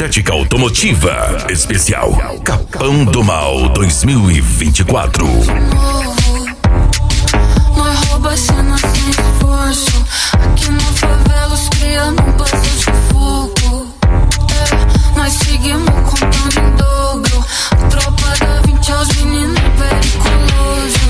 Estética Automotiva Especial Capão do Mal 2024. Nós rouba cena sem esforço. Aqui na favela os cria não passa sufoco. Nós seguimos contando em dobro. A tropa da 20 aos meninos periculoso.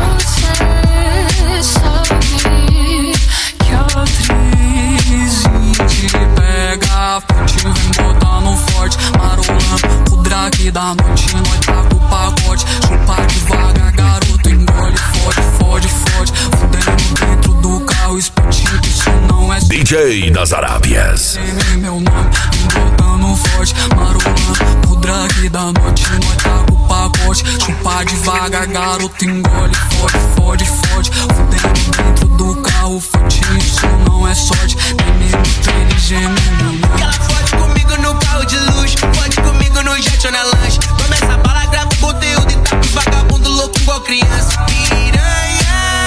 Você sabe que a crise te pega. Te vem botando forte, marolando o drag da noite. Nós tá com o pacote, chupa devagar, garoto, engole, fode, fudendo dentro do carro, espetinho, isso não é DJ das Arábias. Meu nome, botando forte, marolando o drag da noite. Nós tá com o pacote, chupa devagar, garoto, engole, fode, fudendo dentro do carro, fortinho, isso não é sorte. Menino inteligente, meu nome. Ela fode comigo no carro de luxo, fode comigo no jet ou na lanche. Começa a bala, grava conteúdo e tá com vagabundo louco igual criança. Piranha,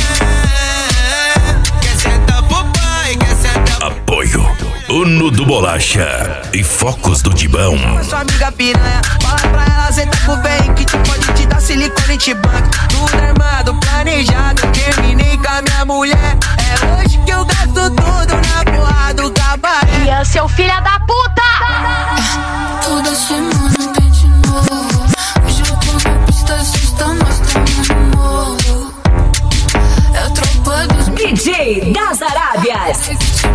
quer sentar pro pai, quer sentar. Apoio Uno do Bolacha e Focos do Dibão. Sua amiga piranha, fala pra ela, cê tá com o bem que te pode te dar silicone e te banca. Tudo armado, planejado, terminei com a minha mulher. É hoje que eu gasto tudo na porra do cabaré. Ian, seu filho da puta! Toda semana tem de novo. Hoje eu tô na pista, sexta, nós tamo no morro. É a tropa dos DJ das Arábias.